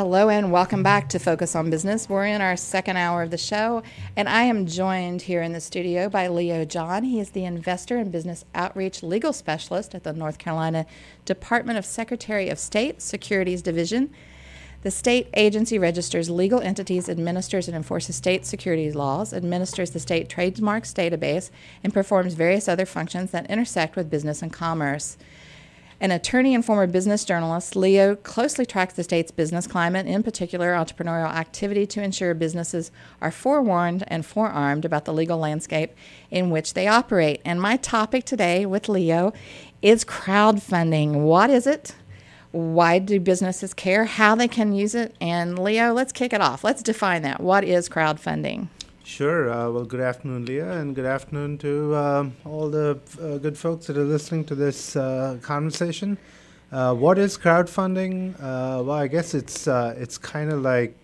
Hello and welcome back to Focus on Business. We're in our second hour of the show, and I am joined here in the studio by Leo John. He is the Investor and Business Outreach Legal Specialist at the North Carolina Department of Secretary of State Securities Division. The state agency registers legal entities, administers and enforces state securities laws, administers the state trademarks database, and performs various other functions that intersect with business and commerce. An attorney and former business journalist, Leo closely tracks the state's business climate, in particular entrepreneurial activity, to ensure businesses are forewarned and forearmed about the legal landscape in which they operate. And my topic today with Leo is crowdfunding. What is it? Why do businesses care? How they can use it? And Leo, let's kick it off. Let's define that. What is crowdfunding? Sure. Well, good afternoon, Leah, and good afternoon to all the good folks that are listening to this conversation. What is crowdfunding? Well, I guess it's kind of like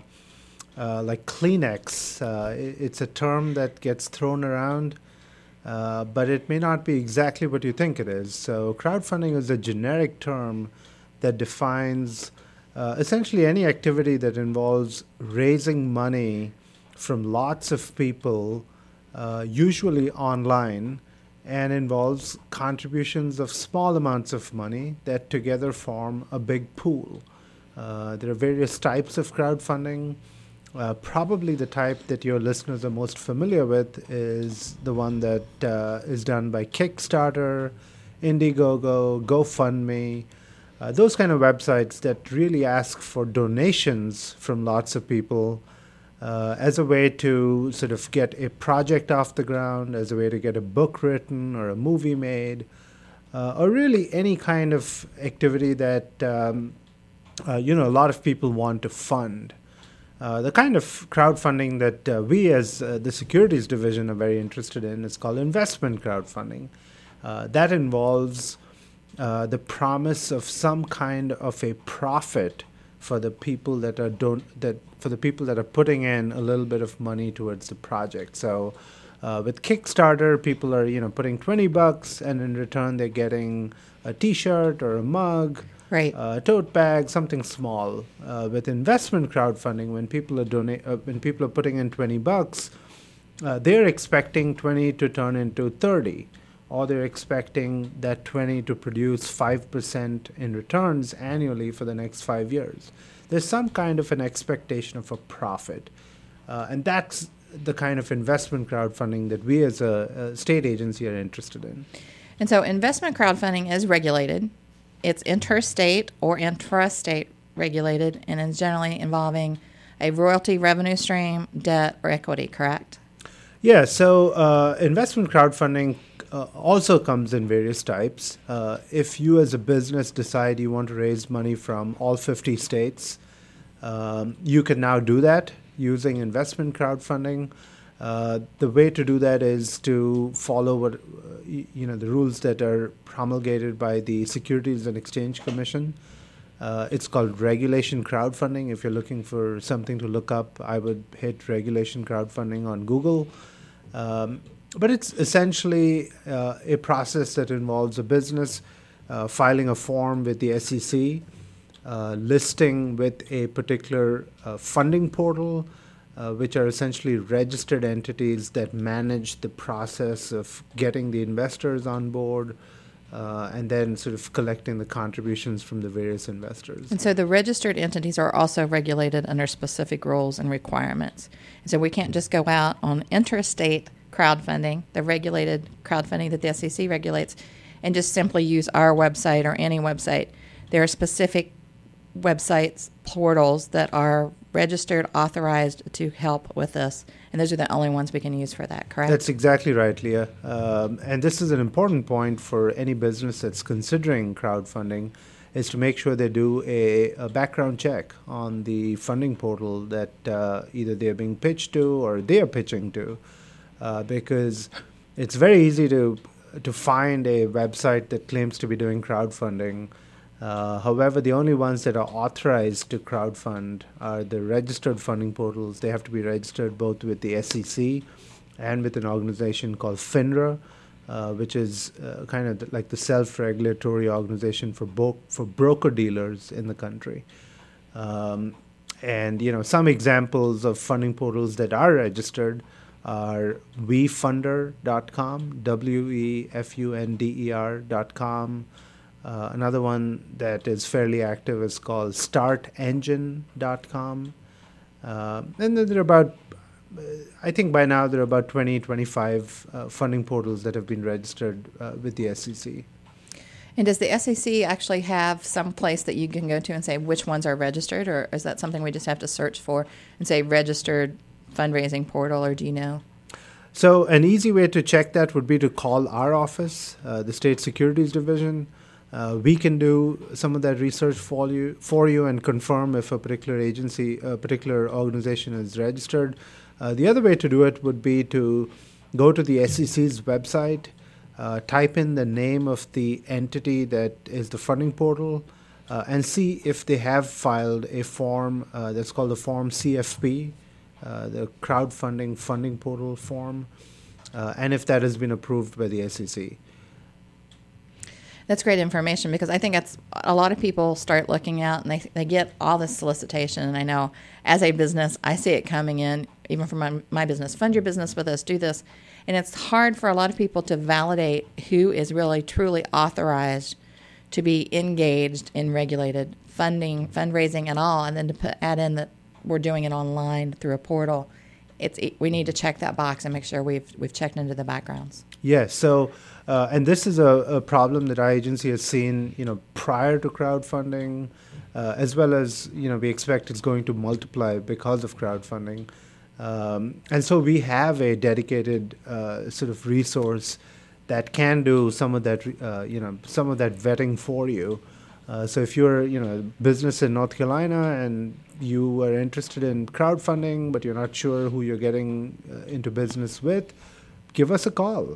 Kleenex. It's a term that gets thrown around, but it may not be exactly what you think it is. So, crowdfunding is a generic term that defines essentially any activity that involves raising money from lots of people, usually online, and involves contributions of small amounts of money that together form a big pool. There are various types of crowdfunding. Probably the type that your listeners are most familiar with is the one that is done by Kickstarter, Indiegogo, GoFundMe, those kind of websites that really ask for donations from lots of people as a way to sort of get a project off the ground, as a way to get a book written or a movie made, or really any kind of activity that a lot of people want to fund. The kind of crowdfunding that we as the Securities Division are very interested in is called investment crowdfunding. That involves the promise of some kind of a profit for the people that are putting in a little bit of money towards the project. So with Kickstarter, people are putting $20, and in return they're getting a T-shirt or a mug, right, a tote bag, something small. With investment crowdfunding, when people are putting in $20, they're expecting 20 to turn into 30. Or they're expecting that 20 to produce 5% in returns annually for the next 5 years. There's some kind of an expectation of a profit. And that's the kind of investment crowdfunding that we as a state agency are interested in. And so investment crowdfunding is regulated. It's interstate or intrastate regulated, and is generally involving a royalty revenue stream, debt, or equity, correct? Yeah, so investment crowdfunding also comes in various types. If you as a business decide you want to raise money from all 50 states, you can now do that using investment crowdfunding. The way to do that is to follow the rules that are promulgated by the Securities and Exchange Commission. It's called regulation crowdfunding. If you're looking for something to look up, I would hit regulation crowdfunding on Google. But it's essentially a process that involves a business filing a form with the SEC, listing with a particular funding portal, which are essentially registered entities that manage the process of getting the investors on board, and then sort of collecting the contributions from the various investors. And so the registered entities are also regulated under specific rules and requirements. And so we can't just go out on interstate crowdfunding, the regulated crowdfunding that the SEC regulates, and just simply use our website or any website. There are specific websites, portals that are registered, authorized to help with this, and those are the only ones we can use for that, correct? That's exactly right, Leah. And this is an important point for any business that's considering crowdfunding, is to make sure they do a background check on the funding portal that either they're being pitched to or they are pitching to. Because it's very easy to find a website that claims to be doing crowdfunding. However, the only ones that are authorized to crowdfund are the registered funding portals. They have to be registered both with the SEC and with an organization called FINRA, which is kind of like the self-regulatory organization for broker-dealers in the country. And some examples of funding portals that are registered are wefunder.com, wefunder.com. Another one that is fairly active is called startengine.com. And then there are about, I think by now there are about 20, 25 funding portals that have been registered with the SEC. And does the SEC actually have some place that you can go to and say which ones are registered, or is that something we just have to search for and say registered fundraising portal, or do you know? So an easy way to check that would be to call our office, the State Securities Division. We can do some of that research for you and confirm if a particular agency, a particular organization is registered. The other way to do it would be to go to the SEC's website, type in the name of the entity that is the funding portal, and see if they have filed a form that's called the Form CFP, the Crowdfunding Funding Portal form, and if that has been approved by the SEC. That's great information, because I think that's a lot of people start looking out and they get all this solicitation. And I know as a business, I see it coming in, even from my business, fund your business with us, do this. And it's hard for a lot of people to validate who is really truly authorized to be engaged in regulated funding, fundraising and all, and then to add in that we're doing it online through a portal. We need to check that box and make sure we've checked into the backgrounds. Yes. So, and this is a problem that our agency has seen, prior to crowdfunding, as well as, we expect it's going to multiply because of crowdfunding. And so we have a dedicated sort of resource that can do some of that, some of that vetting for you. So if you're, a business in North Carolina and you are interested in crowdfunding, but you're not sure who you're getting into business with, give us a call,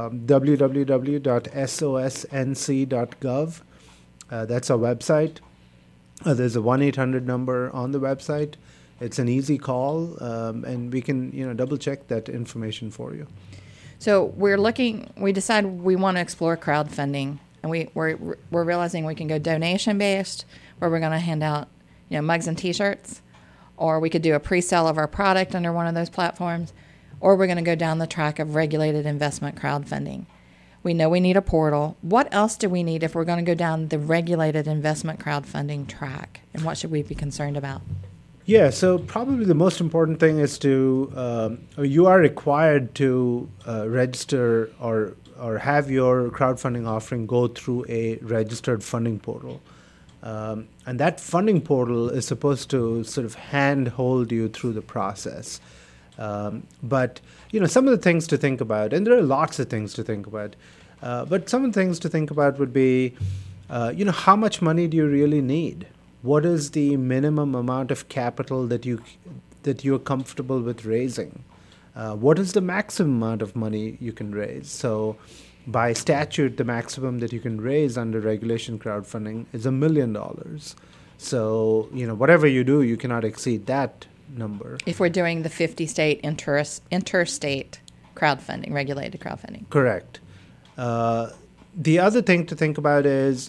www.sosnc.gov. That's our website. There's a 1-800 number on the website. It's an easy call, and we can, double check that information for you. So we decide we want to explore crowdfunding, and we're realizing we can go donation-based, where we're going to hand out, mugs and T-shirts, or we could do a pre-sale of our product under one of those platforms, or we're going to go down the track of regulated investment crowdfunding. We know we need a portal. What else do we need if we're going to go down the regulated investment crowdfunding track, and what should we be concerned about? Yeah, so probably the most important thing is you are required to register or have your crowdfunding offering go through a registered funding portal. And that funding portal is supposed to sort of handhold you through the process. But, some of the things to think about, and there are lots of things to think about, but some of the things to think about would be, how much money do you really need? What is the minimum amount of capital that you're comfortable with raising? What is the maximum amount of money you can raise? So by statute, the maximum that you can raise under regulation crowdfunding is $1 million. So, whatever you do, you cannot exceed that number. If we're doing the 50-state interstate crowdfunding, regulated crowdfunding. Correct. The other thing to think about is,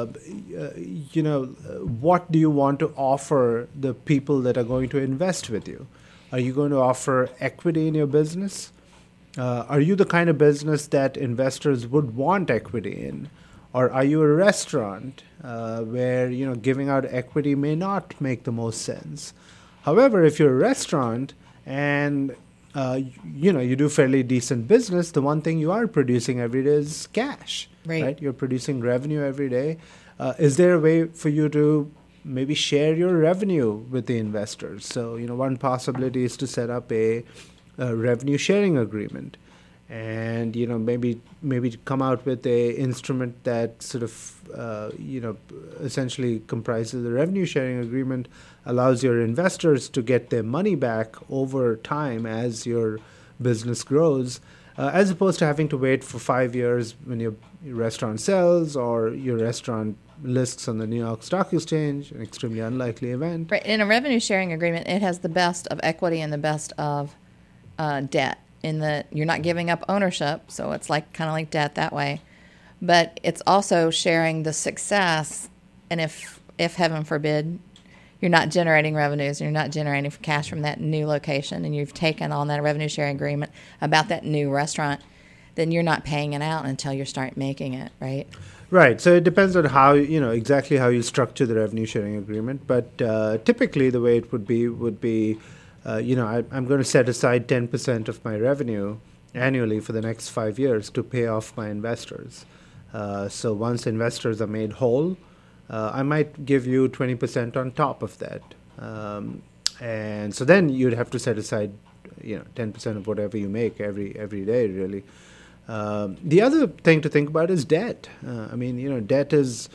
what do you want to offer the people that are going to invest with you? Are you going to offer equity in your business? Are you the kind of business that investors would want equity in? Or are you a restaurant where, giving out equity may not make the most sense? However, if you're a restaurant and you do fairly decent business, the one thing you are producing every day is cash, right? You're producing revenue every day. Is there a way for you to maybe share your revenue with the investors? So, one possibility is to set up a revenue sharing agreement, and maybe come out with a instrument that sort of essentially comprises the revenue sharing agreement, allows your investors to get their money back over time as your business grows, as opposed to having to wait for 5 years when your restaurant sells or your restaurant lists on the New York Stock Exchange, an extremely unlikely event. Right. In a revenue sharing agreement, it has the best of equity and the best of debt, in that you're not giving up ownership, so it's kind of like debt that way. But it's also sharing the success, and if heaven forbid, you're not generating revenues, and you're not generating cash from that new location, and you've taken on that revenue sharing agreement about that new restaurant, then you're not paying it out until you start making it, right? Right. So it depends on how, exactly how you structure the revenue sharing agreement. But typically the way it would be, I'm going to set aside 10% of my revenue annually for the next 5 years to pay off my investors. So once investors are made whole, I might give you 20% on top of that. And so then you'd have to set aside, 10% of whatever you make every day, really. The other thing to think about is debt. Debt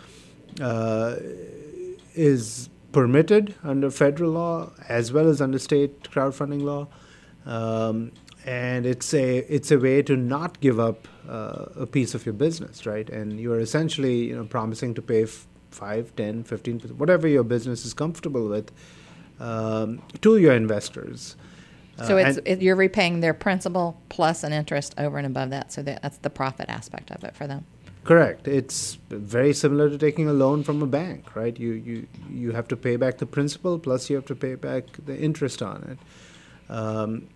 is permitted under federal law as well as under state crowdfunding law. And it's a way to not give up a piece of your business, right? And you are essentially, promising to pay 5, 10, 15%, whatever your business is comfortable with, to your investors. So you're repaying their principal plus an interest over and above that. So that's the profit aspect of it for them. Correct. It's very similar to taking a loan from a bank, right? You have to pay back the principal plus you have to pay back the interest on it.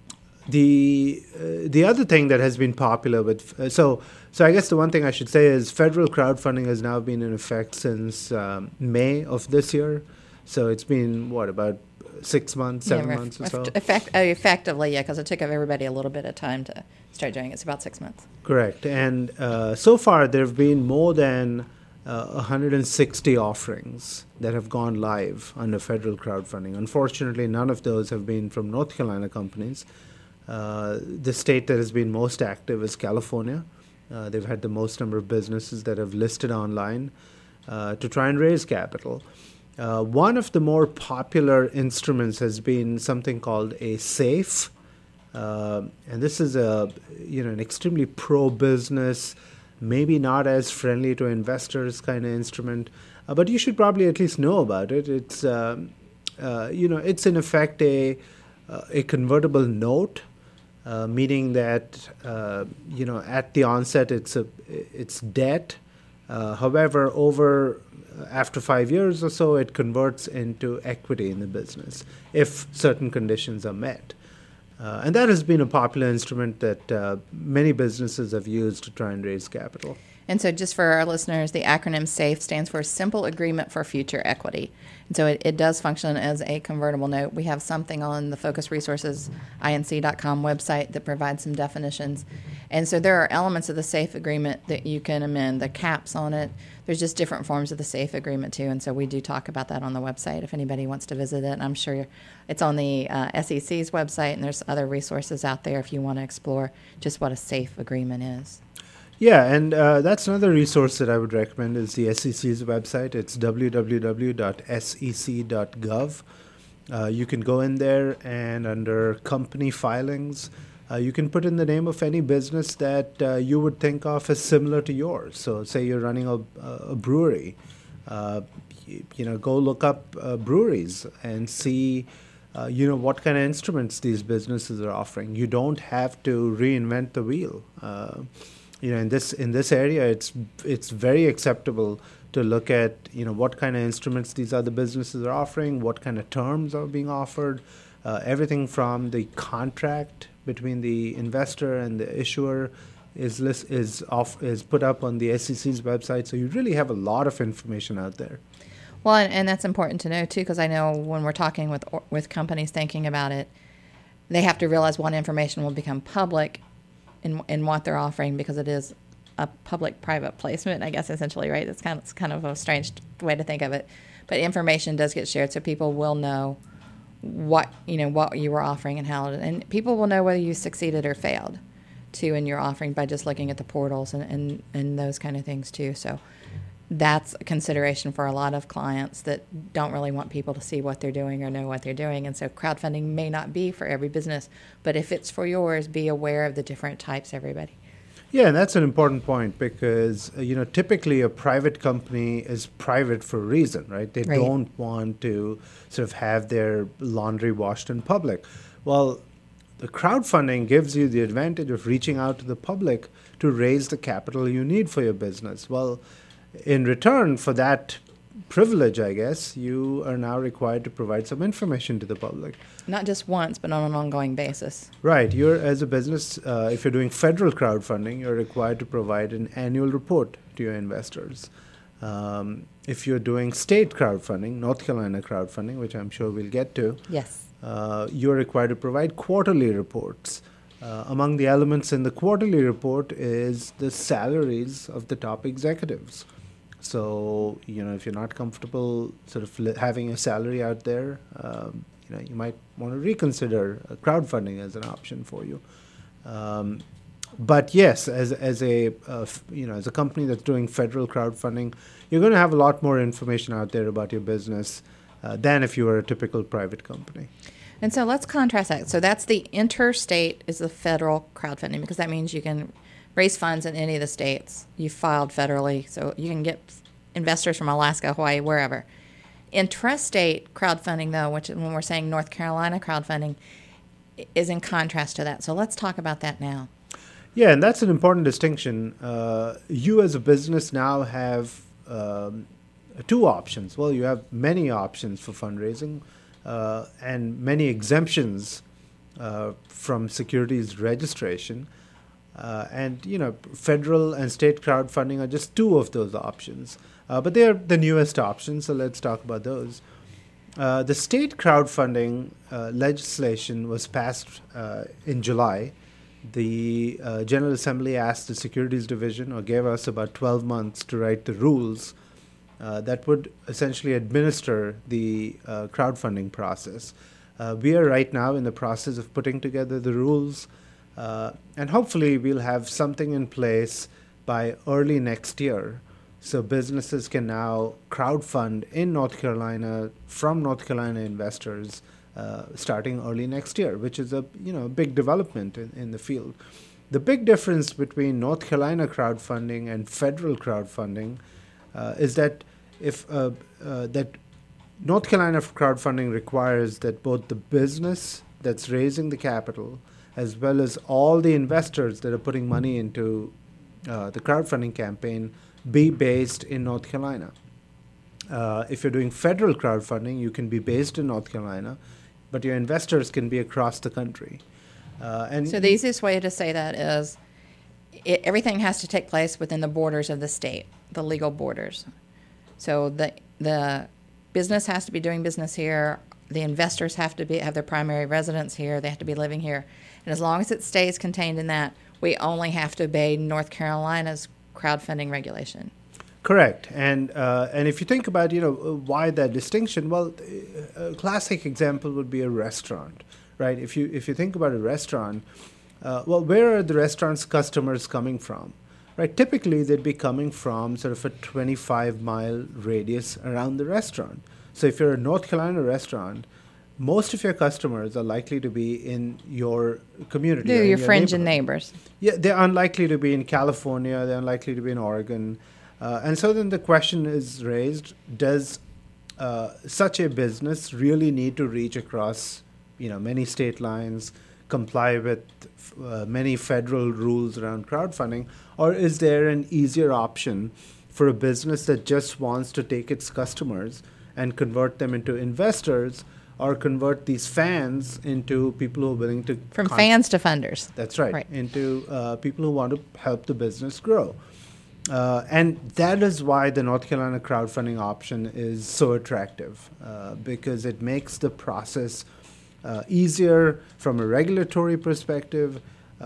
The other thing that has been popular with so I guess the one thing I should say is federal crowdfunding has now been in effect since May of this year. So it's been about 6 months, 7 months or so. Effectively, yeah, because it took everybody a little bit of time to start doing it. It's about 6 months. Correct. And so far there have been more than 160 offerings that have gone live under federal crowdfunding. Unfortunately, none of those have been from North Carolina companies. The state that has been most active is California. They've had the most number of businesses that have listed online to try and raise capital. One of the more popular instruments has been something called a SAFE, and this is an extremely pro-business, maybe not as friendly to investors kind of instrument, but you should probably at least know about it. It's it's in effect a convertible note. Meaning that at the onset it's debt. However, after 5 years or so, it converts into equity in the business if certain conditions are met. And that has been a popular instrument that many businesses have used to try and raise capital. And so just for our listeners, the acronym SAFE stands for Simple Agreement for Future Equity. And so it does function as a convertible note. We have something on the Focus Resources, inc.com website that provides some definitions. And so there are elements of the SAFE agreement that you can amend, the caps on it. There's just different forms of the SAFE agreement, too. And so we do talk about that on the website if anybody wants to visit it. And I'm sure it's on the SEC's website, and there's other resources out there if you want to explore just what a SAFE agreement is. Yeah, and that's another resource that I would recommend is the SEC's website. It's www.sec.gov. You can go in there and under company filings, you can put in the name of any business that you would think of as similar to yours. So say you're running a brewery. Go look up breweries and see what kind of instruments these businesses are offering. You don't have to reinvent the wheel. In this area, it's very acceptable to look at what kind of instruments these other businesses are offering, what kind of terms are being offered, everything from the contract between the investor and the issuer is put up on the SEC's website. So you really have a lot of information out there. Well, and that's important to know too, because I know when we're talking with companies thinking about it, they have to realize what information will become public in what they're offering, because it is a public-private placement, I guess, essentially, right? It's kind of a strange way to think of it. But information does get shared, so people will know what you were offering and how, and people will know whether you succeeded or failed, too, in your offering by just looking at the portals and those kind of things, too. So that's a consideration for a lot of clients that don't really want people to see what they're doing or know what they're doing. And so crowdfunding may not be for every business, but if it's for yours, be aware of the different types, everybody. Yeah, and that's an important point because, typically a private company is private for a reason, right? They don't want to sort of have their laundry washed in public. Well, the crowdfunding gives you the advantage of reaching out to the public to raise the capital you need for your business. Well, in return for that privilege, I guess, you are now required to provide some information to the public. Not just once, but on an ongoing basis. Right. You're, as a business, if you're doing federal crowdfunding, you're required to provide an annual report to your investors. If you're doing state crowdfunding, North Carolina crowdfunding, which I'm sure we'll get to, yes, you're required to provide quarterly reports. Among the elements in the quarterly report is the salaries of the top executives. So, if you're not comfortable sort of having a salary out there, you might want to reconsider crowdfunding as an option for you. But yes, as a company that's doing federal crowdfunding, you're going to have a lot more information out there about your business than if you were a typical private company. And so let's contrast that. So that's the interstate is the federal crowdfunding, because that means you can raise funds in any of the states. You filed federally, so you can get investors from Alaska, Hawaii, wherever. Intrastate crowdfunding, though, which when we're saying North Carolina crowdfunding, is in contrast to that. So let's talk about that now. Yeah, and that's an important distinction. You as a business now have two options. Well, you have many options for fundraising and many exemptions from securities registration. Federal and state crowdfunding are just two of those options. But they're the newest options, so let's talk about those. The state crowdfunding legislation was passed in July. The General Assembly asked the Securities Division, or gave us about 12 months to write the rules that would essentially administer the crowdfunding process. We are right now in the process of putting together the rules, and hopefully we'll have something in place by early next year. So businesses can now crowdfund in North Carolina from North Carolina investors starting early next year, which is a big development in the field. The big difference between North Carolina crowdfunding and federal crowdfunding is that that North Carolina crowdfunding requires that both the business that's raising the capital as well as all the investors that are putting money into the crowdfunding campaign be based in North Carolina. If you're doing federal crowdfunding, you can be based in North Carolina, but your investors can be across the country. So the easiest way to say that is everything has to take place within the borders of the state, the legal borders. So the business has to be doing business here. The investors have their primary residence here. They have to be living here. And as long as it stays contained in that, we only have to obey North Carolina's crowdfunding regulation. Correct. And if you think about, why that distinction, well, a classic example would be a restaurant, right? If you think about a restaurant, where are the restaurant's customers coming from? Right? Typically, they'd be coming from sort of a 25-mile radius around the restaurant. So if you're a North Carolina restaurant, most of your customers are likely to be in your community. They're your friends and neighbors. Yeah, they're unlikely to be in California. They're unlikely to be in Oregon. And so then the question is raised, does such a business really need to reach across many state lines, comply with many federal rules around crowdfunding, or is there an easier option for a business that just wants to take its customers and convert them into investors, or convert these fans into people who are willing to... From fans to funders. That's right. Into people who want to help the business grow. And that is why the North Carolina crowdfunding option is so attractive, because it makes the process easier from a regulatory perspective.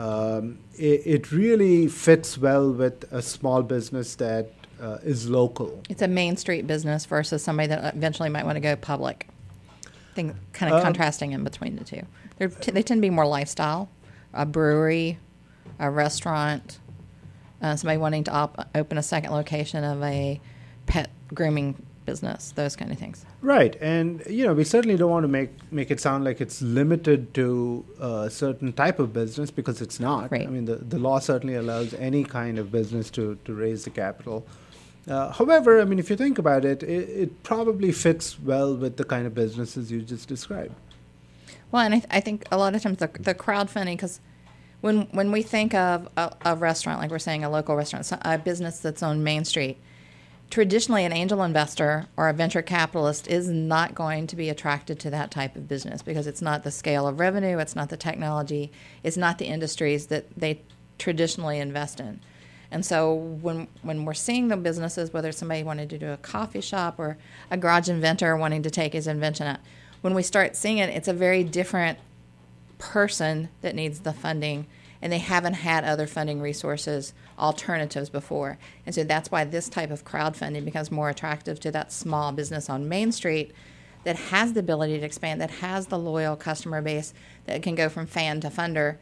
It really fits well with a small business that is local. It's a Main Street business versus somebody that eventually might want to go public. I think kind of contrasting in between the two. They tend to be more lifestyle, a brewery, a restaurant, somebody wanting to open a second location of a pet grooming business, those kind of things. Right, and we certainly don't want to make it sound like it's limited to a certain type of business, because it's not. Right. I mean, the law certainly allows any kind of business to raise the capital. However, I mean, if you think about it, it probably fits well with the kind of businesses you just described. Well, and I think a lot of times the crowdfunding, because when we think of a restaurant, like we're saying a local restaurant, a business that's on Main Street, traditionally an angel investor or a venture capitalist is not going to be attracted to that type of business because it's not the scale of revenue, it's not the technology, it's not the industries that they traditionally invest in. And so when we're seeing the businesses, whether somebody wanted to do a coffee shop or a garage inventor wanting to take his invention out, when we start seeing it, it's a very different person that needs the funding, and they haven't had other funding resources alternatives before. And so that's why this type of crowdfunding becomes more attractive to that small business on Main Street that has the ability to expand, that has the loyal customer base that can go from fan to funder,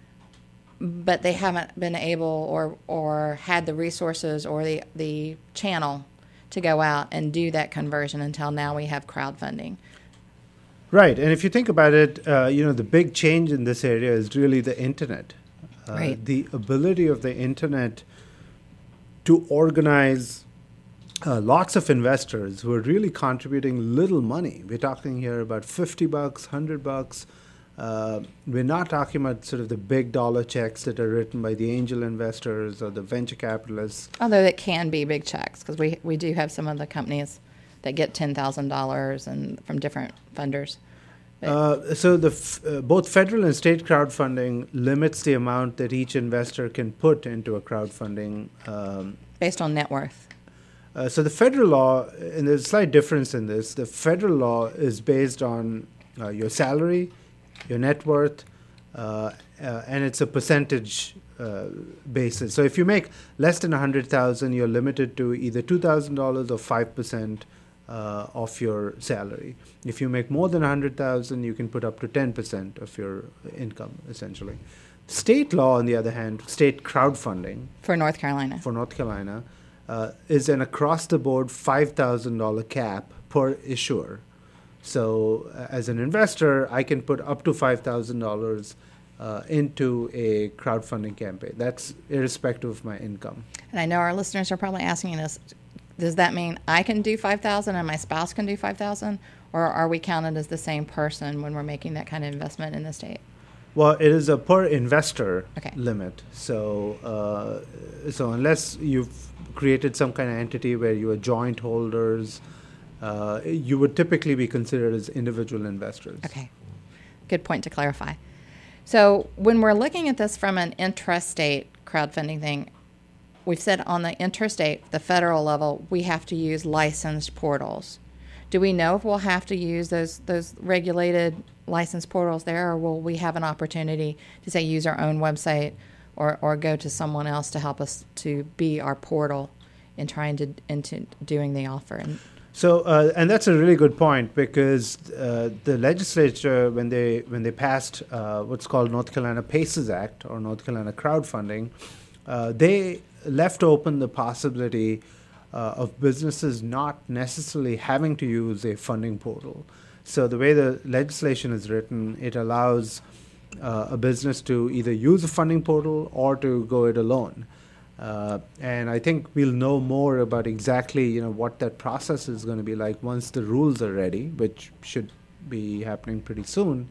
but they haven't been able or had the resources or the channel to go out and do that conversion until now we have crowdfunding. Right, and if you think about it, the big change in this area is really the internet. Right. The ability of the internet to organize lots of investors who are really contributing little money. We're talking here about $50, $100. We're not talking about sort of the big dollar checks that are written by the angel investors or the venture capitalists. Although it can be big checks, because we do have some of the companies that get $10,000 and from different funders. So both federal and state crowdfunding limits the amount that each investor can put into a crowdfunding. Based on net worth. So the federal law, and there's a slight difference in this, the federal law is based on your salary, your net worth, and it's a percentage basis. So if you make less than $100,000, you're limited to either $2,000 or 5% of your salary. If you make more than $100,000, you can put up to 10% of your income, essentially. State law, on the other hand, state crowdfunding for North Carolina, is an across-the-board $5,000 cap per issuer. So as an investor, I can put up to $5,000 into a crowdfunding campaign. That's irrespective of my income. And I know our listeners are probably asking us, does that mean I can do $5,000 and my spouse can do $5,000? Or are we counted as the same person when we're making that kind of investment in the state? Well, it is a per investor Okay. limit. So unless you've created some kind of entity where you are joint holders, you would typically be considered as individual investors. Okay. Good point to clarify. So when we're looking at this from an intrastate crowdfunding thing, we've said on the interstate, the federal level, we have to use licensed portals. Do we know if we'll have to use those regulated licensed portals there, or will we have an opportunity to, say, use our own website or go to someone else to help us to be our portal in trying to into doing the offer? So, and that's a really good point, because the legislature, when they passed what's called North Carolina PACES Act, or North Carolina crowdfunding, they left open the possibility of businesses not necessarily having to use a funding portal. So the way the legislation is written, it allows a business to either use a funding portal or to go it alone. And I think we'll know more about exactly what that process is going to be like once the rules are ready, which should be happening pretty soon.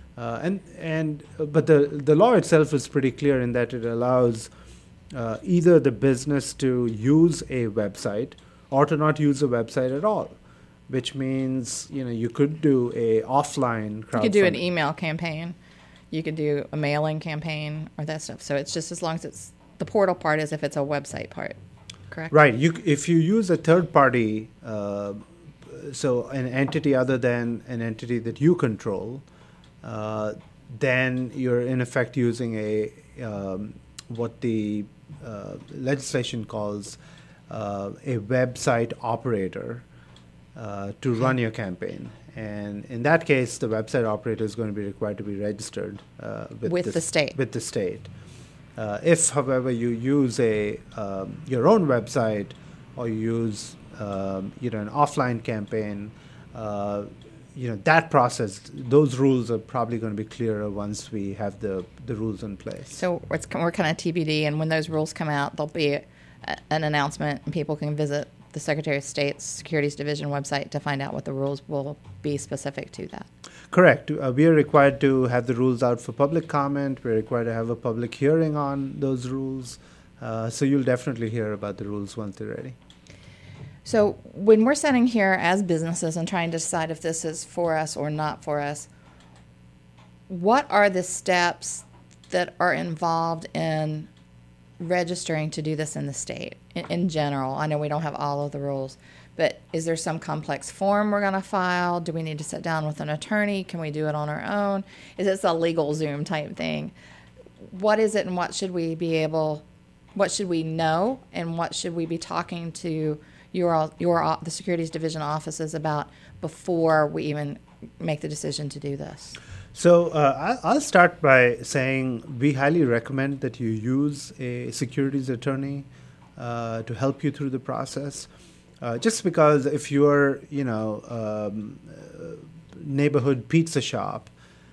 But the law itself is pretty clear in that it allows either the business to use a website or to not use a website at all, which means you could do a offline crowdfunding. You could do an email campaign, you could do a mailing campaign, or that stuff. So it's just as long as it's the portal part is if it's a website part, correct? Right. If you use a third party, so an entity other than an entity that you control, then you're in effect using what the legislation calls a website operator to run your campaign. And in that case, the website operator is going to be required to be registered with the state. With the state. If, however, you use your own website, or you use an offline campaign, that process, those rules are probably going to be clearer once we have the rules in place. So we're kind of TBD, and when those rules come out, there'll be an announcement, and people can visit the Secretary of State's Securities Division website to find out what the rules will be specific to that. Correct. We are required to have the rules out for public comment. We're required to have a public hearing on those rules. So you'll definitely hear about the rules once they're ready. So when we're sitting here as businesses and trying to decide if this is for us or not for us, what are the steps that are involved in registering to do this in the state in general? I know we don't have all of the rules, but is there some complex form we're going to file? Do we need to sit down with an attorney? Can we do it on our own? Is this a legal Zoom type thing? What is it, and what should we know, and what should we be talking to the Securities Division offices about before we even make the decision to do this? So I'll start by saying we highly recommend that you use a securities attorney to help you through the process. Just because if you're, neighborhood pizza shop,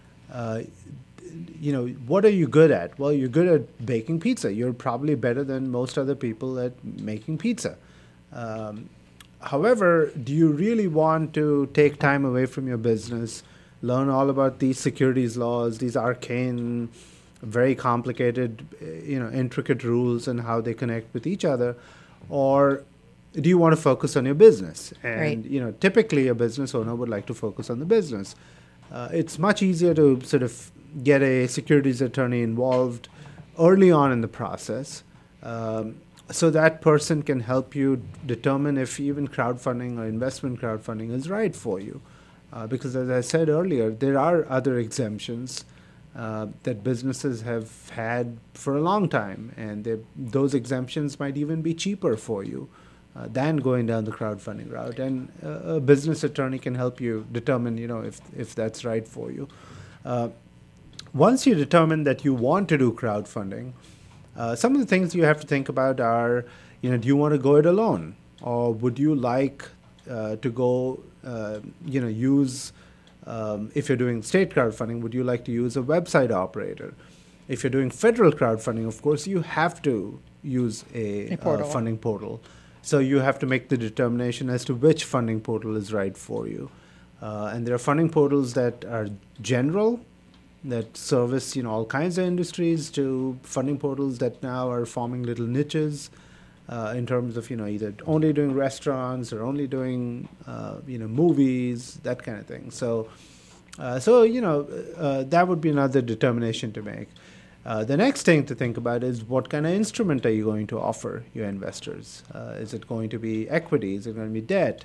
what are you good at? Well, you're good at baking pizza. You're probably better than most other people at making pizza. However, do you really want to take time away from your business, learn all about these securities laws, these arcane, very complicated, intricate rules and how they connect with each other? Or do you want to focus on your business? And, right. Typically a business owner would like to focus on the business. It's much easier to sort of get a securities attorney involved early on in the process, so that person can help you determine if even crowdfunding or investment crowdfunding is right for you. Because as I said earlier, there are other exemptions that businesses have had for a long time, and those exemptions might even be cheaper for you than going down the crowdfunding route. And a business attorney can help you determine, if that's right for you. Once you determine that you want to do crowdfunding, some of the things you have to think about are, do you want to go it alone? Or would you like to go, use, if you're doing state crowdfunding, would you like to use a website operator? If you're doing federal crowdfunding, of course, you have to use a funding portal. So you have to make the determination as to which funding portal is right for you. And there are funding portals that are general, that service all kinds of industries, to funding portals that now are forming little niches in terms of either only doing restaurants or only doing movies, that kind of thing. So that would be another determination to make. The next thing to think about is what kind of instrument are you going to offer your investors? Is it going to be equity? Is it going to be debt?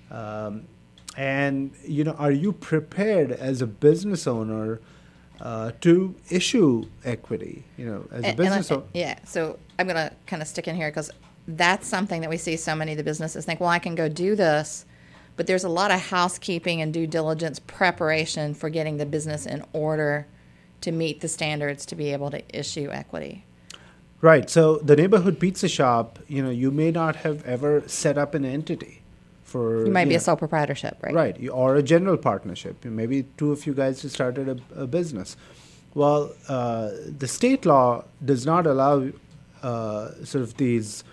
And are you prepared as a business owner to issue equity, as a business owner? Yeah, so I'm going to kind of stick in here because that's something that we see so many of the businesses think, well, I can go do this, but there's a lot of housekeeping and due diligence preparation for getting the business in order to meet the standards to be able to issue equity. Right. So the neighborhood pizza shop, you may not have ever set up an entity. You might be a sole proprietorship, right? Right, or a general partnership. Maybe two of you guys just started a business. Well, the state law does not allow sort of these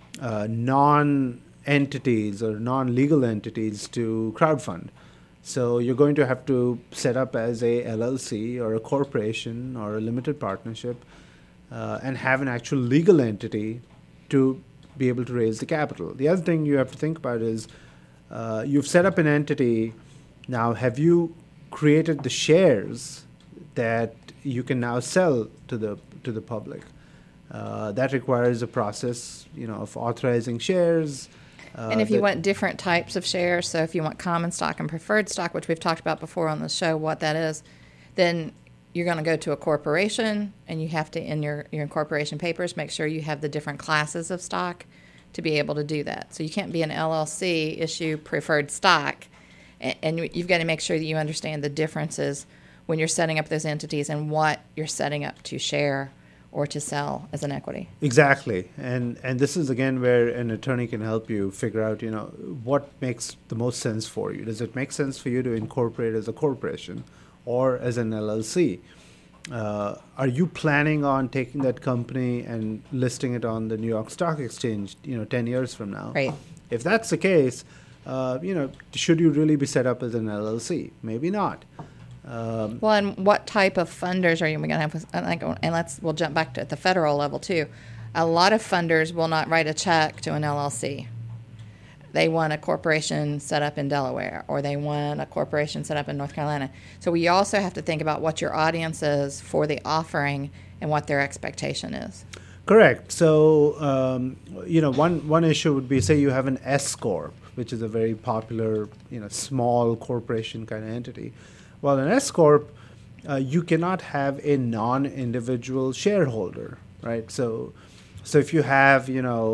non-entities or non-legal entities to crowdfund. So you're going to have to set up as a LLC or a corporation or a limited partnership and have an actual legal entity to be able to raise the capital. The other thing you have to think about is you've set up an entity. Now, have you created the shares that you can now sell to the public? That requires a process, of authorizing shares. And if you want different types of shares, so if you want common stock and preferred stock, which we've talked about before on the show, what that is, then you're going to go to a corporation, and you have to, in your incorporation papers, make sure you have the different classes of stock to be able to do that. So you can't be an LLC, issue preferred stock, and you've got to make sure that you understand the differences when you're setting up those entities and what you're setting up to share or to sell as an equity. Exactly. And this is, again, where an attorney can help you figure out, what makes the most sense for you. Does it make sense for you to incorporate as a corporation or as an LLC? Are you planning on taking that company and listing it on the New York Stock Exchange, 10 years from now? Right. If that's the case, should you really be set up as an LLC? Maybe not. Well, and what type of funders are you going to have? And we'll jump back to at the federal level too. A lot of funders will not write a check to an LLC. they want a corporation set up in Delaware, or they want a corporation set up in North Carolina. So we also have to think about what your audience is for the offering and what their expectation is. Correct. So, one issue would be, say you have an S corp, which is a very popular, small corporation kind of entity. Well, an S corp, you cannot have a non-individual shareholder, right? So if you have,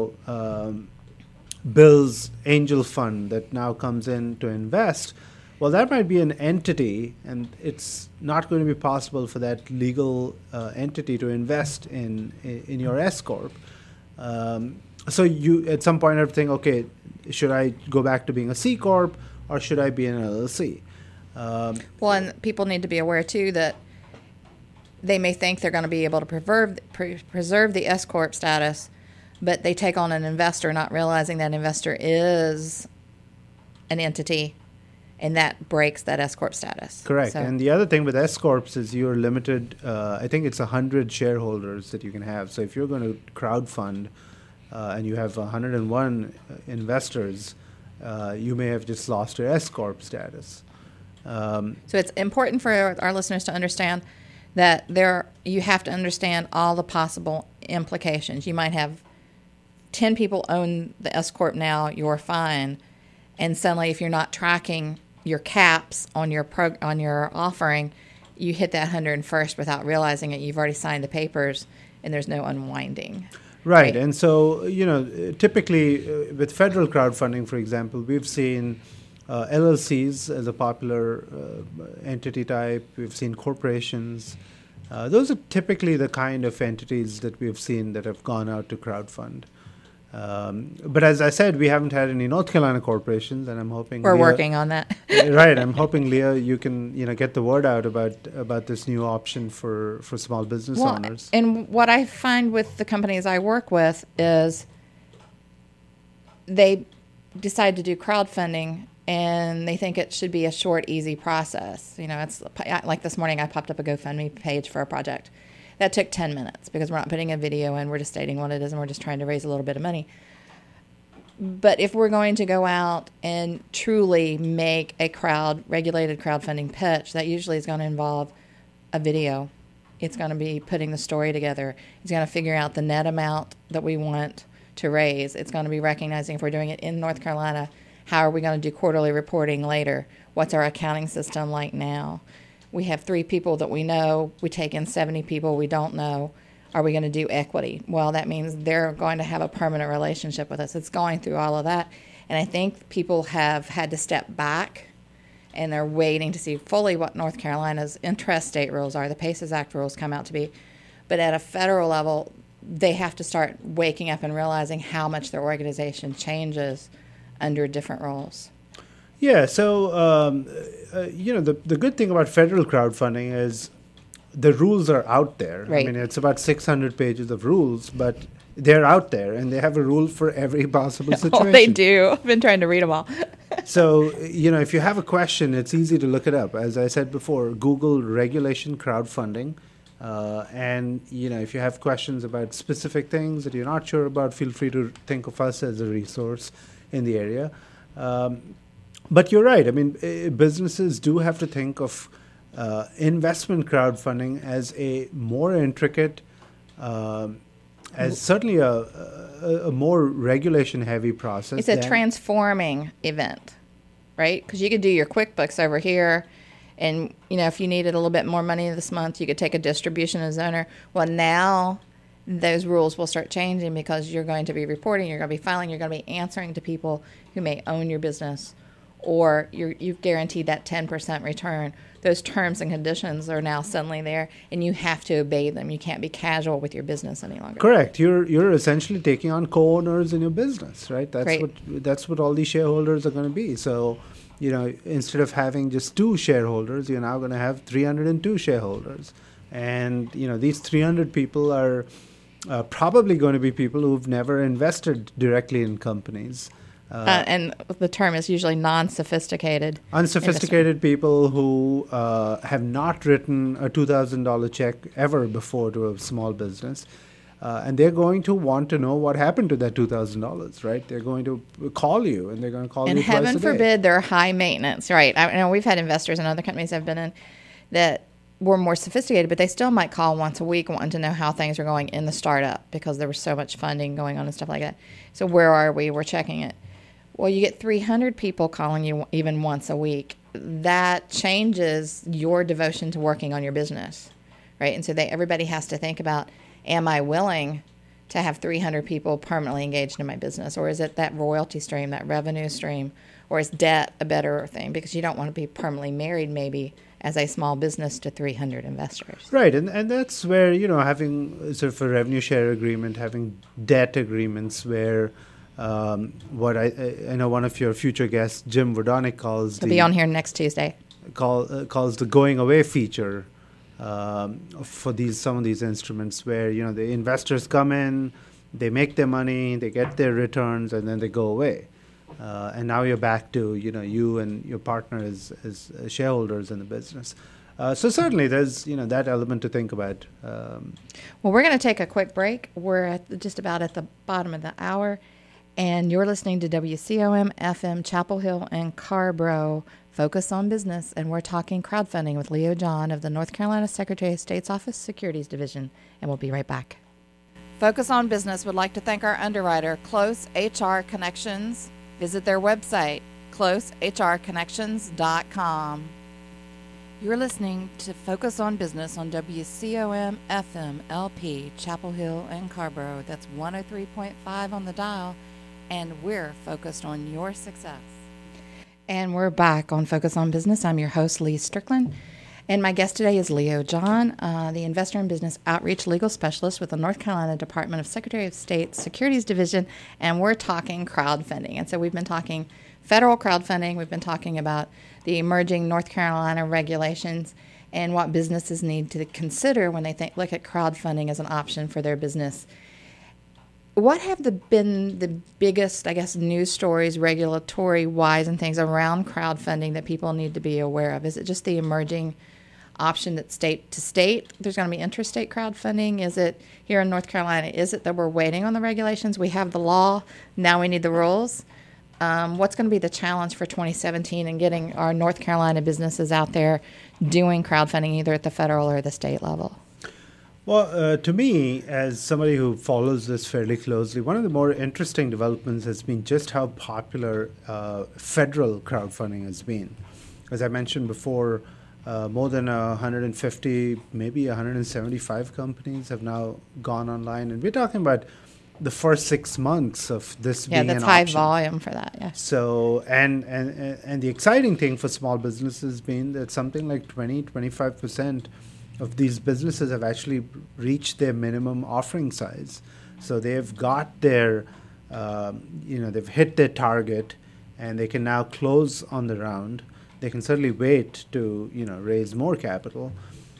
Bill's angel fund that now comes in to invest, well, that might be an entity, and it's not going to be possible for that legal entity to invest in your S corp. So you, at some point, have to think, okay, should I go back to being a C corp, or should I be an LLC? Well, and people need to be aware too that they may think they're going to be able to preserve the S corp status, but they take on an investor, not realizing that investor is an entity, and that breaks that S corp status. Correct. So, and the other thing with S corps is you're limited. I think it's 100 shareholders that you can have. So if you're going to crowdfund and you have 101 investors, you may have just lost your S corp status. So it's important for our listeners to understand that you have to understand all the possible implications. You might have 10 people own the S corp now, you're fine, and suddenly if you're not tracking your caps on your offering, you hit that 101st without realizing it. You've already signed the papers, and there's no unwinding. Right. And so, typically with federal crowdfunding, for example, we've seen LLCs as a popular entity type. We've seen corporations. Those are typically the kind of entities that we've seen that have gone out to crowdfund. But as I said, we haven't had any North Carolina corporations, and I'm hoping we're working on that. Right. I'm hoping, Leah, you can get the word out about this new option for small business owners. And what I find with the companies I work with is they decide to do crowdfunding, and they think it should be a short, easy process. It's like this morning I popped up a GoFundMe page for a project. That took 10 minutes because we're not putting a video in. We're just stating what it is, and we're just trying to raise a little bit of money. But if we're going to go out and truly make a regulated crowdfunding pitch, that usually is going to involve a video. It's going to be putting the story together. It's going to figure out the net amount that we want to raise. It's going to be recognizing if we're doing it in North Carolina, how are we going to do quarterly reporting later? What's our accounting system like now? We have 3 people that we know. We take in 70 people we don't know. Are we going to do equity? Well, that means they're going to have a permanent relationship with us. It's going through all of that. And I think people have had to step back, and they're waiting to see fully what North Carolina's intrastate rules are. The PACES Act rules come out to be. But at a federal level, they have to start waking up and realizing how much their organization changes under different rules. Yeah, so, the good thing about federal crowdfunding is the rules are out there. Right. I mean, it's about 600 pages of rules, but they're out there, and they have a rule for every possible situation. Oh, they do. I've been trying to read them all. So, if you have a question, it's easy to look it up. As I said before, Google regulation crowdfunding. And, if you have questions about specific things that you're not sure about, feel free to think of us as a resource in the area. But you're right. I mean, businesses do have to think of investment crowdfunding as a more intricate, as certainly a more regulation-heavy process. It's a transforming event, right? Because you could do your QuickBooks over here, and if you needed a little bit more money this month, you could take a distribution as owner. Well, now those rules will start changing because you're going to be reporting, you're going to be filing, you're going to be answering to people who may own your business, or you've guaranteed that 10% return. Those terms and conditions are now suddenly there, and you have to obey them. You can't be casual with your business any longer. Correct. You're essentially taking on co-owners in your business, right? That's what all these shareholders are going to be. So, instead of having just 2 shareholders, you're now going to have 302 shareholders. And, these 300 people are probably going to be people who've never invested directly in companies. And the term is usually non-sophisticated. Unsophisticated people who have not written a $2,000 check ever before to a small business. And they're going to want to know what happened to that $2,000, right? They're going to call you, and they're going to call you twice a day. And heaven forbid they're high maintenance, right? I know we've had investors in other companies I've been in that were more sophisticated, but they still might call once a week wanting to know how things are going in the startup because there was so much funding going on and stuff like that. So where are we? We're checking it. Well, you get 300 people calling you even once a week. That changes your devotion to working on your business, right? And so everybody has to think about, am I willing to have 300 people permanently engaged in my business? Or is it that royalty stream, that revenue stream? Or is debt a better thing? Because you don't want to be permanently married maybe as a small business to 300 investors. Right, and that's where, having sort of a revenue share agreement, having debt agreements where what I know one of your future guests, Jim Vodonic, calls He'll be on here next Tuesday. Calls the going away feature for some of these instruments where, the investors come in, they make their money, they get their returns, and then they go away. And now you're back to, you and your partner as shareholders in the business. So certainly there's, that element to think about. Well, we're going to take a quick break. We're just about at the bottom of the hour. And you're listening to WCOM FM Chapel Hill and Carborough, Focus on Business. And we're talking crowdfunding with Leo John of the North Carolina Secretary of State's Office Securities Division. And we'll be right back. Focus on Business would like to thank our underwriter, Close HR Connections. Visit their website, closehrconnections.com. You're listening to Focus on Business on WCOM FM LP, Chapel Hill and Carborough. That's 103.5 on the dial, and we're focused on your success. And we're back on Focus on Business. I'm your host, Lee Strickland, and my guest today is Leo John, the Investor and Business Outreach Legal Specialist with the North Carolina Department of Secretary of State Securities Division, and we're talking crowdfunding. And so we've been talking federal crowdfunding. We've been talking about the emerging North Carolina regulations and what businesses need to consider when they look at crowdfunding as an option for their business. What have been the biggest, news stories, regulatory-wise and things around crowdfunding that people need to be aware of? Is it just the emerging option that state to state there's going to be interstate crowdfunding? Is it here in North Carolina? Is it that we're waiting on the regulations? We have the law, now we need the rules. What's going to be the challenge for 2017 in getting our North Carolina businesses out there doing crowdfunding either at the federal or the state level? Well, to me, as somebody who follows this fairly closely, one of the more interesting developments has been just how popular federal crowdfunding has been. As I mentioned before, more than 150, maybe 175 companies have now gone online. And we're talking about the first 6 months of this being an option. Yeah, that's high volume for that, yeah. So, and the exciting thing for small businesses has been that something like 20-25% of these businesses have actually reached their minimum offering size. So they've got their, they've hit their target, and they can now close on the round. They can certainly wait to, raise more capital.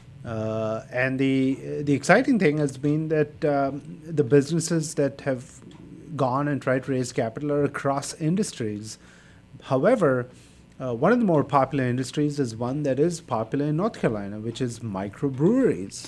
And the exciting thing has been that the businesses that have gone and tried to raise capital are across industries. However, one of the more popular industries is one that is popular in North Carolina, which is microbreweries.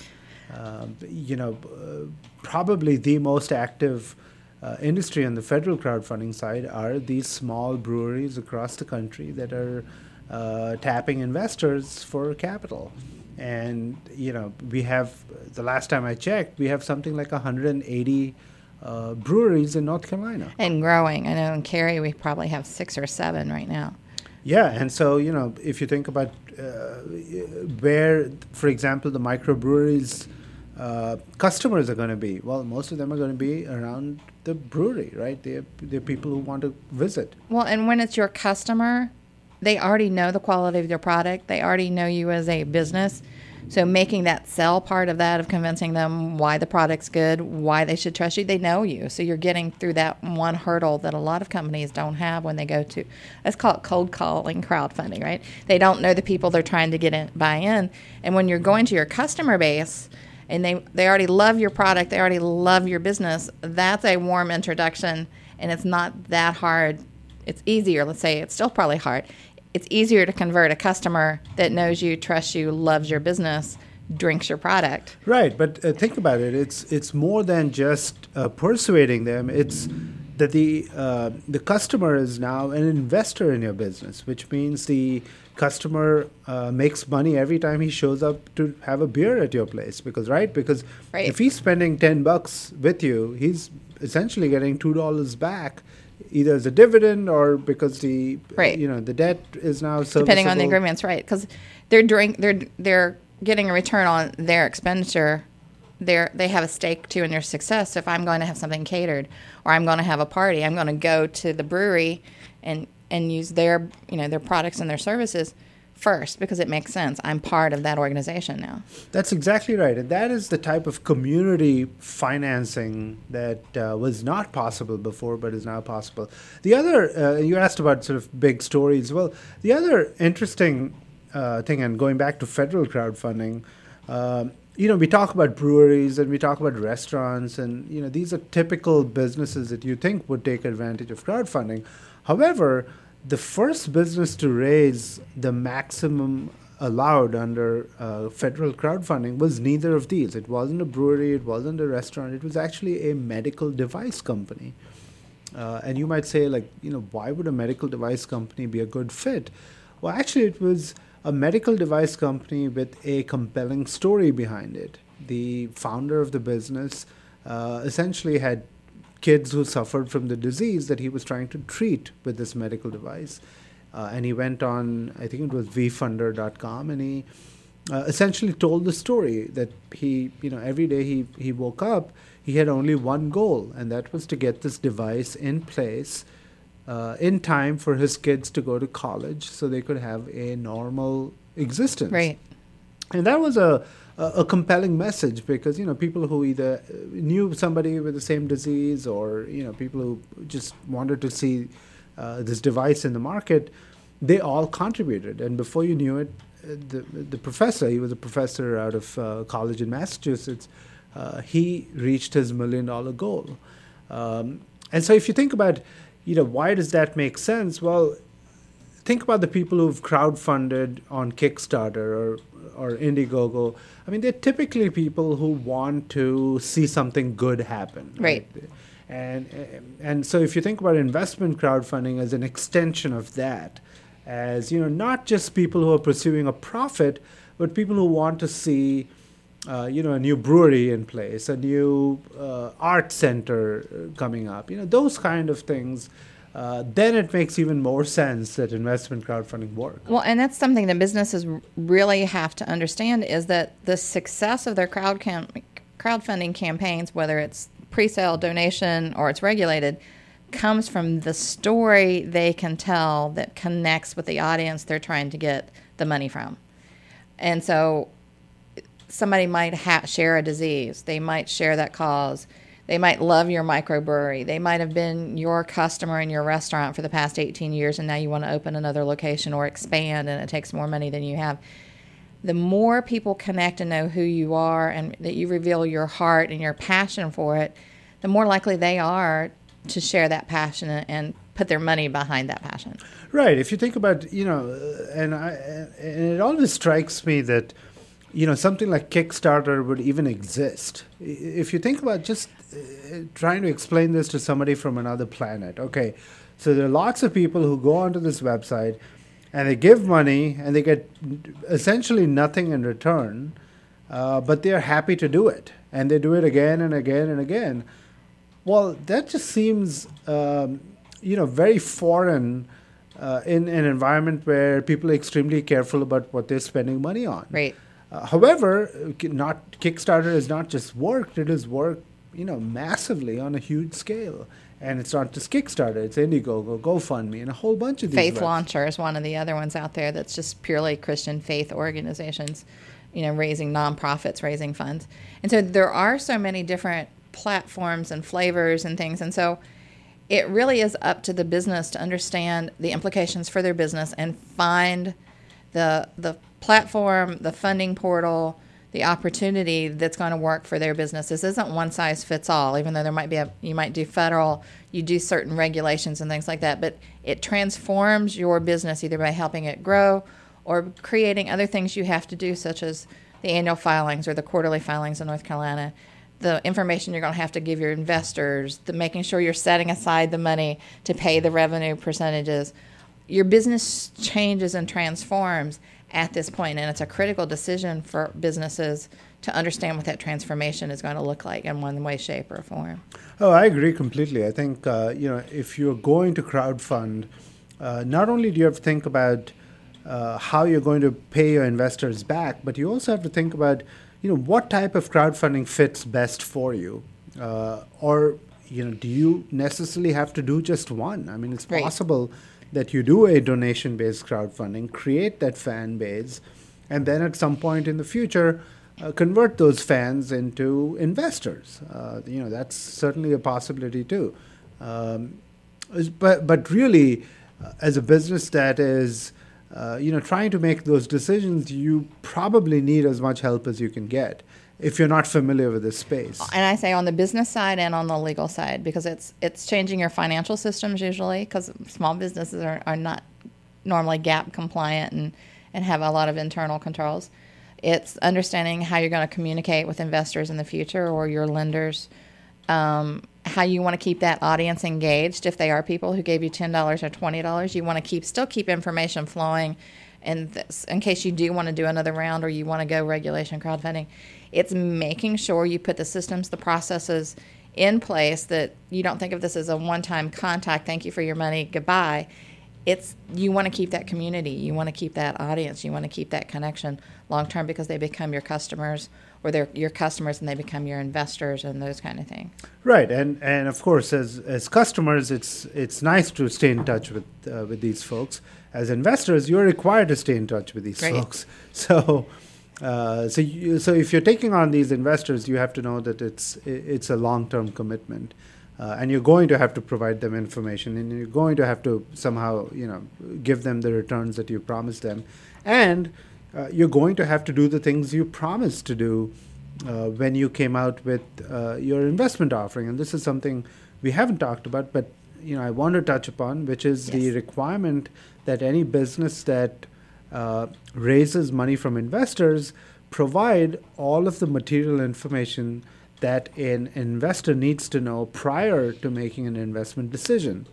Probably the most active industry on the federal crowdfunding side are these small breweries across the country that are tapping investors for capital. And, we have, the last time I checked, we have something like 180 breweries in North Carolina. And growing. I know in Cary we probably have 6 or 7 right now. Yeah, and so, if you think about where, for example, the microbreweries customers are going to be, well, most of them are going to be around the brewery, right? They're people who want to visit. Well, and when it's your customer, they already know the quality of your product. They already know you as a business. So making that sell part of that, of convincing them why the product's good, why they should trust you, they know you. So you're getting through that one hurdle that a lot of companies don't have when they go to, let's call it cold calling crowdfunding, right? They don't know the people they're trying to get buy in. And when you're going to your customer base and they already love your product, they already love your business, that's a warm introduction, and it's not that hard. It's easier, let's say. It's still probably hard. It's easier to convert a customer that knows you, trusts you, loves your business drinks your product. Right, but think about it. It's more than just persuading them. It's that the customer is now an investor in your business, which means the customer makes money every time he shows up to have a beer at your place. Because if he's spending $10 with you, he's essentially getting $2 back, either as a dividend or because the debt is now serviceable. Depending on the agreements, right? Because they're getting a return on their expenditure. They have a stake too in your success. If I'm going to have something catered or I'm going to have a party, I'm going to go to the brewery and use their products and their services first because it makes sense. I'm part of that organization now. That's exactly right. And that is the type of community financing that was not possible before but is now possible. The other, you asked about sort of big stories. Well, the other interesting thing, and going back to federal crowdfunding, we talk about breweries and we talk about restaurants, and these are typical businesses that you think would take advantage of crowdfunding. However, the first business to raise the maximum allowed under federal crowdfunding was neither of these. It wasn't a brewery, it wasn't a restaurant, it was actually a medical device company. And you might say, why would a medical device company be a good fit? Well, actually, it was a medical device company with a compelling story behind it. The founder of the business essentially had kids who suffered from the disease that he was trying to treat with this medical device. And he went on, I think it was vfunder.com, and he essentially told the story that every day he woke up, he had only one goal, and that was to get this device in place in time for his kids to go to college so they could have a normal existence. Right. And that was a compelling message because, people who either knew somebody with the same disease or, people who just wanted to see this device in the market, they all contributed. And before you knew it, the professor, he was a professor out of college in Massachusetts, he reached his $1 million goal. And so if you think about why does that make sense? Well, think about the people who've crowdfunded on Kickstarter or Indiegogo. I mean, they're typically people who want to see something good happen. Right. And so if you think about investment crowdfunding as an extension of that, as, not just people who are pursuing a profit, but people who want to see a new brewery in place, a new art center coming up, those kind of things, then it makes even more sense that investment crowdfunding works. Well, and that's something that businesses really have to understand is that the success of their crowdfunding campaigns, whether it's pre-sale, donation, or it's regulated, comes from the story they can tell that connects with the audience they're trying to get the money from. And so somebody might share a disease. They might share that cause. They might love your microbrewery. They might have been your customer in your restaurant for the past 18 years, and now you want to open another location or expand, and it takes more money than you have. The more people connect and know who you are and that you reveal your heart and your passion for it, the more likely they are to share that passion and put their money behind that passion. Right. If you think about, and it always strikes me that, something like Kickstarter would even exist. If you think about just trying to explain this to somebody from another planet, okay, so there are lots of people who go onto this website and they give money and they get essentially nothing in return, but they're happy to do it. And they do it again and again and again. Well, that just seems, very foreign in an environment where people are extremely careful about what they're spending money on. Right. However, Kickstarter has not just worked; it has worked, massively on a huge scale. And it's not just Kickstarter; it's Indiegogo, GoFundMe, and a whole bunch of these. Faith Launcher is one of the other ones out there that's just purely Christian faith organizations, raising nonprofits, raising funds. And so there are so many different platforms and flavors and things, and so it really is up to the business to understand the implications for their business and find the platform, the funding portal, the opportunity that's going to work for their business. This isn't one size fits all, even though there might be you might do federal, you do certain regulations and things like that, but it transforms your business either by helping it grow or creating other things you have to do, such as the annual filings or the quarterly filings in North Carolina, the information you're going to have to give your investors, the making sure you're setting aside the money to pay the revenue percentages. Your business changes and transforms at this point, and it's a critical decision for businesses to understand what that transformation is going to look like in one way, shape, or form. Oh, I agree completely. I think if you're going to crowdfund, not only do you have to think about how you're going to pay your investors back, but you also have to think about what type of crowdfunding fits best for you, or do you necessarily have to do just one? I mean, it's possible that you do a donation-based crowdfunding, create that fan base, and then at some point in the future, convert those fans into investors. That's certainly a possibility too. But really, as a business that is, trying to make those decisions, you probably need as much help as you can get if you're not familiar with this space. And I say on the business side and on the legal side, because it's changing your financial systems usually, because small businesses are not normally GAAP compliant and have a lot of internal controls. It's understanding how you're going to communicate with investors in the future or your lenders, how you want to keep that audience engaged. If they are people who gave you $10 or $20, you want to still keep information flowing in case you do want to do another round or you want to go regulation crowdfunding. It's making sure you put the systems, the processes in place that you don't think of this as a one-time contact, thank you for your money, goodbye. You want to keep that community, you want to keep that audience, you want to keep that connection long-term because they become your customers or they're your customers and they become your investors and those kind of things. Right, and of course, as customers, it's nice to stay in touch with these folks. As investors, you're required to stay in touch with these folks. So if you're taking on these investors, you have to know that it's a long-term commitment, and you're going to have to provide them information, and you're going to have to somehow give them the returns that you promised them, and you're going to have to do the things you promised to do when you came out with your investment offering. And this is something we haven't talked about, but I want to touch upon, which is the requirement that any business that raises money from investors provide all of the material information that an investor needs to know prior to making an investment decision.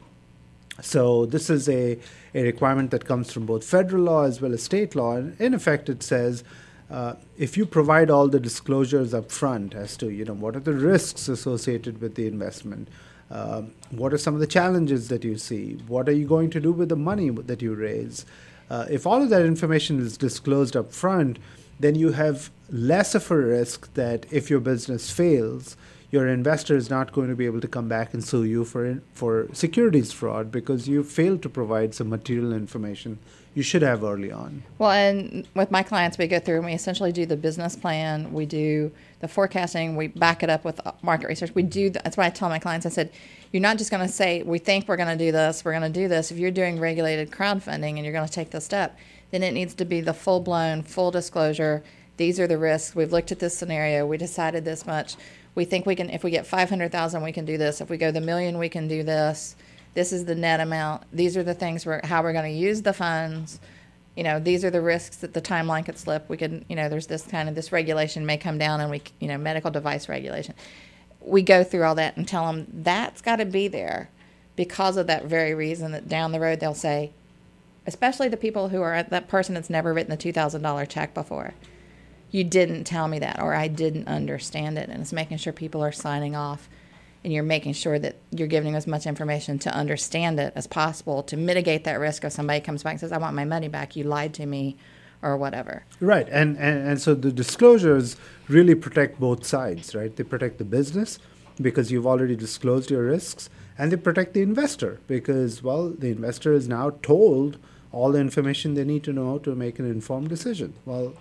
So this is a requirement that comes from both federal law as well as state law. And in effect, it says if you provide all the disclosures up front as to what are the risks associated with the investment, what are some of the challenges that you see, what are you going to do with the money that you raise, if all of that information is disclosed up front, then you have less of a risk that if your business fails, your investor is not going to be able to come back and sue you for securities fraud because you failed to provide some material information you should have early on. Well, and with my clients, we go through and we essentially do the business plan, we do the forecasting, we back it up with market research. That's why I tell my clients, I said, you're not just going to say, we think we're going to do this, we're going to do this. If you're doing regulated crowdfunding and you're going to take the step, then it needs to be the full-blown, full disclosure. These are the risks. We've looked at this scenario. We decided this much. We think we can, if we get 500,000, we can do this. If we go the million, we can do this. This is the net amount. These are the things how we're going to use the funds. These are the risks that the timeline could slip. We could, there's this regulation may come down and medical device regulation. We go through all that and tell them that's got to be there because of that very reason that down the road they'll say, especially the people who are that person that's never written a $2,000 check before. You didn't tell me that, or I didn't understand it. And it's making sure people are signing off and you're making sure that you're giving as much information to understand it as possible to mitigate that risk if somebody comes back and says, I want my money back, you lied to me, or whatever. Right. And so the disclosures really protect both sides, right? They protect the business because you've already disclosed your risks, and they protect the investor because, well, the investor is now told all the information they need to know to make an informed decision. Well,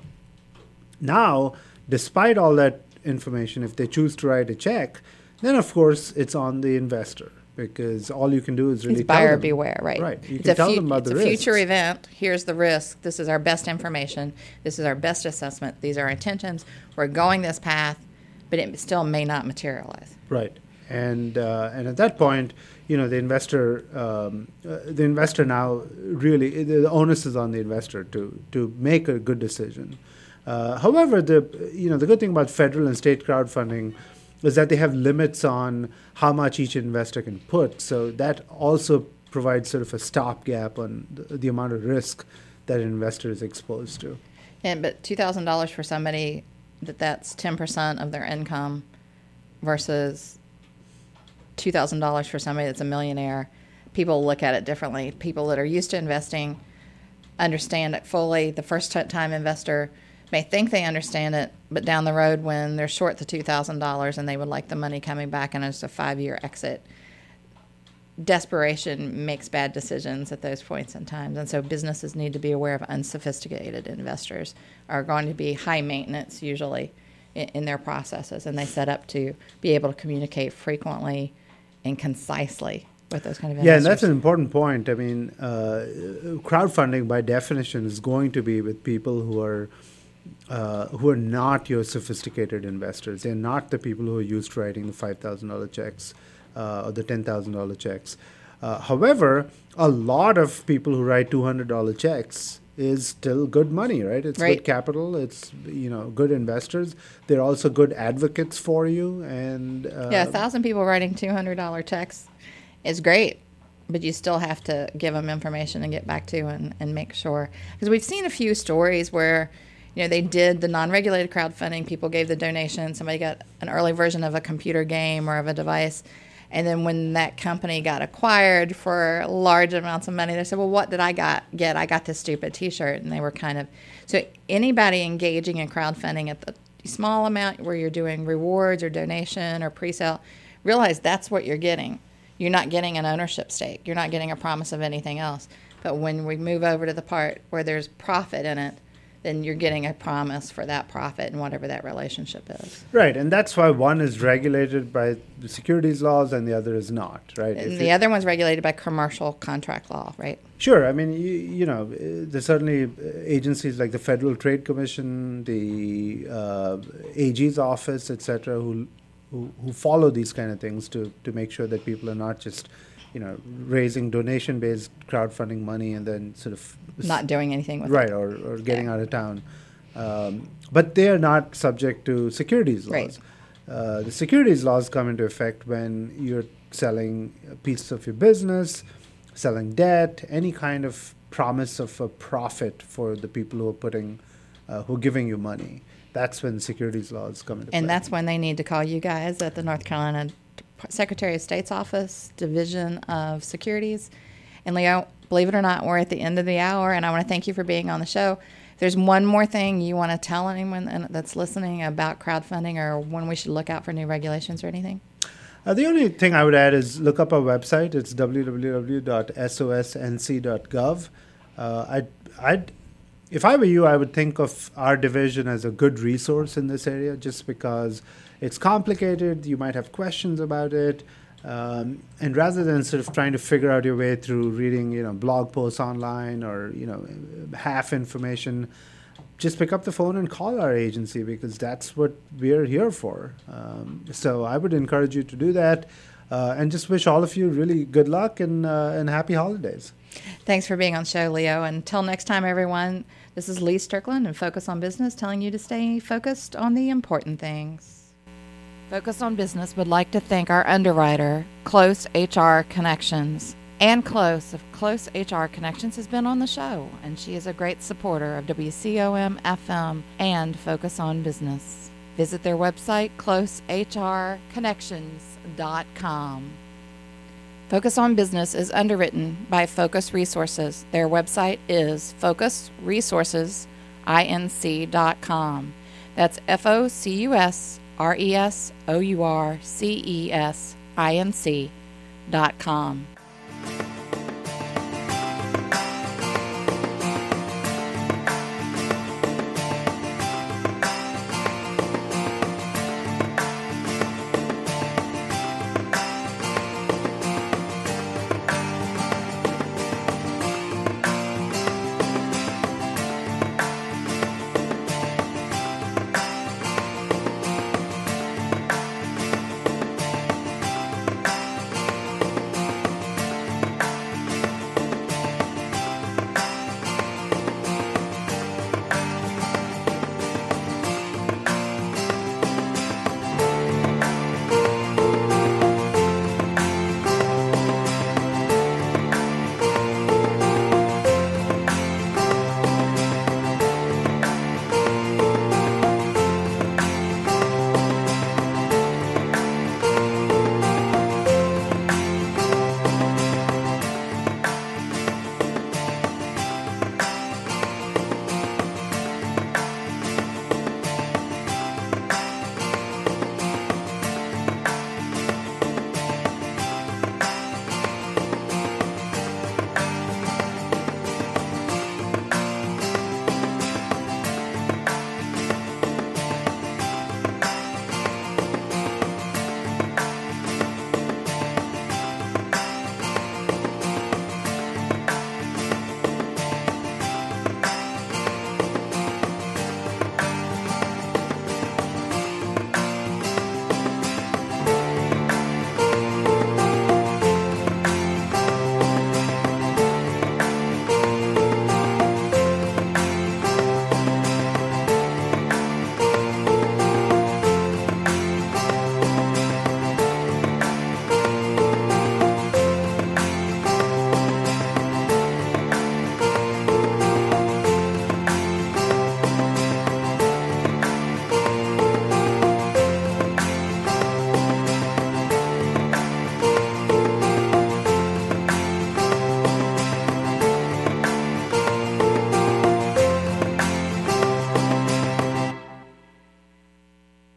now, despite all that information, if they choose to write a check, then of course it's on the investor because all you can do is really it's buyer tell them. Beware, right? Right. You can tell them about the risks. It's a future event. Here's the risk. This is our best information. This is our best assessment. These are our intentions. We're going this path, but it still may not materialize. Right. And at that point, the investor now really the onus is on the investor to make a good decision. However, the good thing about federal and state crowdfunding is that they have limits on how much each investor can put. So that also provides sort of a stopgap on the amount of risk that an investor is exposed to. But $2,000 for somebody that's 10% of their income versus $2,000 for somebody that's a millionaire, people look at it differently. People that are used to investing understand it fully. The first-time investor may think they understand it, but down the road when they're short the $2,000 and they would like the money coming back and it's a 5-year exit, desperation makes bad decisions at those points in time. And so businesses need to be aware of unsophisticated investors are going to be high maintenance usually in their processes, and they set up to be able to communicate frequently and concisely with those kind of investors. Yeah, and that's an important point. I mean, crowdfunding by definition is going to be with people who are not your sophisticated investors. They're not the people who are used to writing the $5,000 checks or the $10,000 checks. However, a lot of people who write $200 checks is still good money, right? It's right. Good capital. It's good investors. They're also good advocates for you. And 1,000 people writing $200 checks is great, but you still have to give them information and get back to and make sure. Because we've seen a few stories where they did the non-regulated crowdfunding. People gave the donation. Somebody got an early version of a computer game or of a device. And then when that company got acquired for large amounts of money, they said, well, what did I get? I got this stupid T-shirt. And they were so anybody engaging in crowdfunding at the small amount where you're doing rewards or donation or pre-sale, realize that's what you're getting. You're not getting an ownership stake. You're not getting a promise of anything else. But when we move over to the part where there's profit in it, then you're getting a promise for that profit and whatever that relationship is. Right, and that's why one is regulated by the securities laws and the other is not, right? And the other one's regulated by commercial contract law, right? Sure. I mean, there's certainly agencies like the Federal Trade Commission, the AG's office, et cetera, who follow these kind of things to make sure that people are not just raising donation-based crowdfunding money and then sort of not doing anything with it. Or getting out of town. But they are not subject to securities laws. Right. The securities laws come into effect when you're selling a piece of your business, selling debt, any kind of promise of a profit for the people who are giving you money. That's when securities laws come into play. And that's when they need to call you guys at the North Carolina Secretary of State's Office, Division of Securities. And Leo, believe it or not, we're at the end of the hour, and I want to thank you for being on the show. If there's one more thing you want to tell anyone that's listening about crowdfunding or when we should look out for new regulations or anything? The only thing I would add is look up our website. It's www.sosnc.gov. If I were you, I would think of our division as a good resource in this area just because it's complicated. You might have questions about it. And rather than sort of trying to figure out your way through reading, blog posts online or, half information, just pick up the phone and call our agency because that's what we're here for. So I would encourage you to do that and just wish all of you really good luck and happy holidays. Thanks for being on the show, Leo. Until next time, everyone, this is Lee Strickland and Focus on Business telling you to stay focused on the important things. Focus on Business would like to thank our underwriter, Close HR Connections. Ann Close of Close HR Connections has been on the show, and she is a great supporter of WCOM FM and Focus on Business. Visit their website, closehrconnections.com. Focus on Business is underwritten by Focus Resources. Their website is focusresourcesinc.com. That's FOCUSRESOURCESINC.com.